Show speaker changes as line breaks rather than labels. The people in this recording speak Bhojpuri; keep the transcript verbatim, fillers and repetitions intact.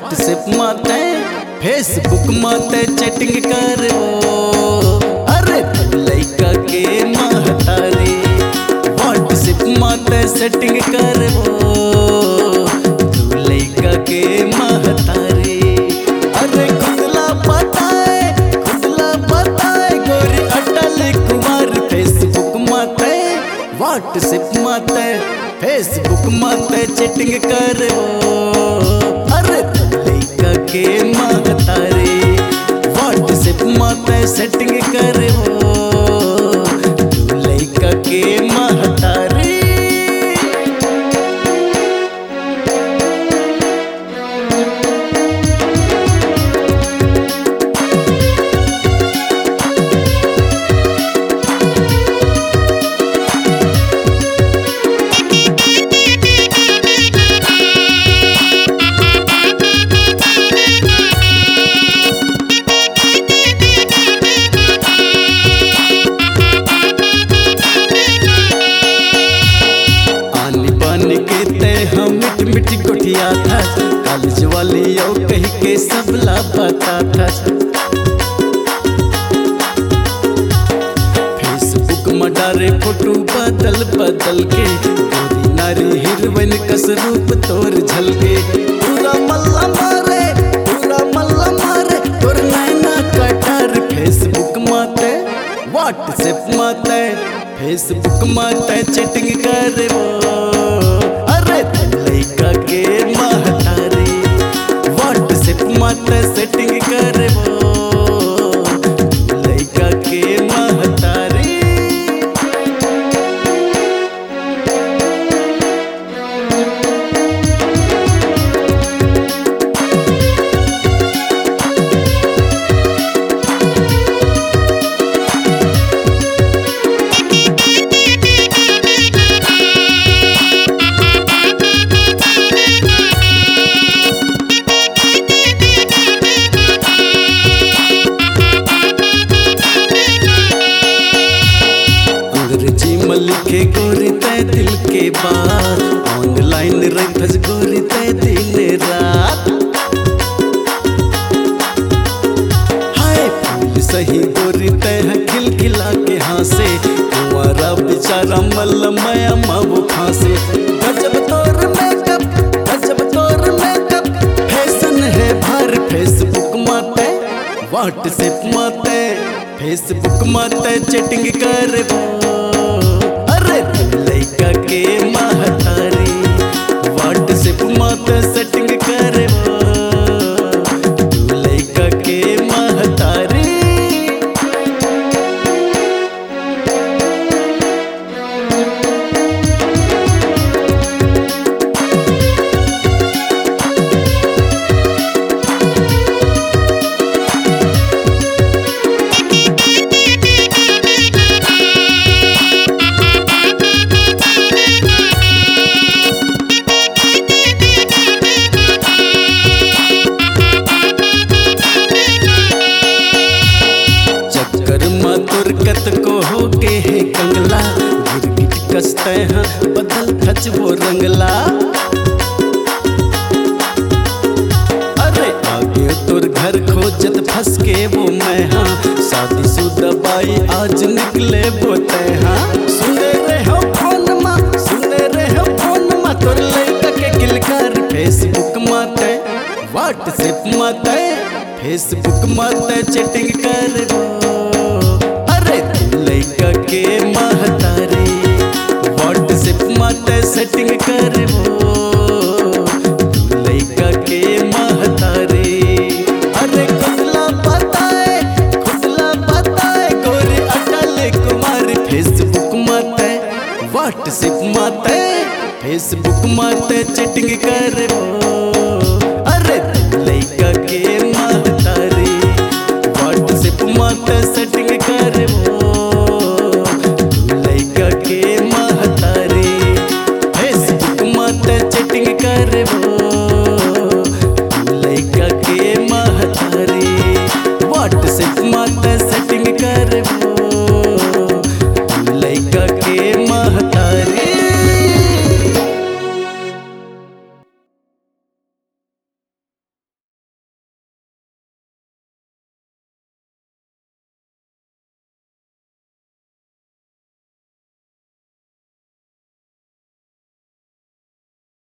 व्हाट्सएप माते फेसबुक माते चैटिंग करबो। अरे तू लइका के महतारी व्हाट्सएप माते सेटिंग करबो। तू लइका के महतारी अरे खुदला बताए खुदला बताए गोरी अटल कुमार फेसबुक माते व्हाट्सएप माते फेसबुक माते चैटिंग करबो। अरे तू लइका के महतारी व्हाट्सएप माते सेटिंग करबो। तू लइका के महतारी मिट मिट गुठिया था कॉलेज वाली यो कही के सब लापता था। फेसबुक में डारे फोटो बदल बदल के गोरी नारी हीरोइन कस रूप तोर झलके। पूरा मल्ला मारे पूरा मल्ला मारे तोर नैना कटार फेसबुक माते व्हाट्सएप माते फेसबुक माते चैटिंग करबो। अरे तू लइका के महतारी व्हाट्सएप माते सेटिंग करबो। तू लइका के महतारी लिखे गोरी तय दिल के बात ऑनलाइन रखज गोरी तय दिन रात। हाय फूल सही गोरी तय खिल खिला के हंसे तुम्हारा बेचारा मल माया मावो फांसे। गजब तोर मेकअप गजब तोर मेकअप फैशन है भर फेसबुक माते व्हाट्सएप माते फेसबुक माते चैटिंग करबो। तू लइका के महतारी व्हाट्सएप माते सेटिंग करबो। तू लइका के महतारी कत को हो के है कंगला गिरगिट कसते हैं बदल खच वो रंगला। अरे आगे तोर घर खोजत फंस के वो मैं हाँ शादी शुदा बाई आज निकले वो तय हाँ। सुने रहे हो फोन मा सुने रहे हो फोन मा तोर लइका के किलकार फेसबुक माते व्हाट्सएप माते फेसबुक माते चैटिंग करबो। लइका के महतारी व्हाट्सएप माते सेटिंग करबो। तू लइका के महतारी अरे खुदला बताए खुदला बताए गोरी अटल कुमार फेसबुक माते व्हाट्सएप माते फेसबुक माते चैटिंग करबो।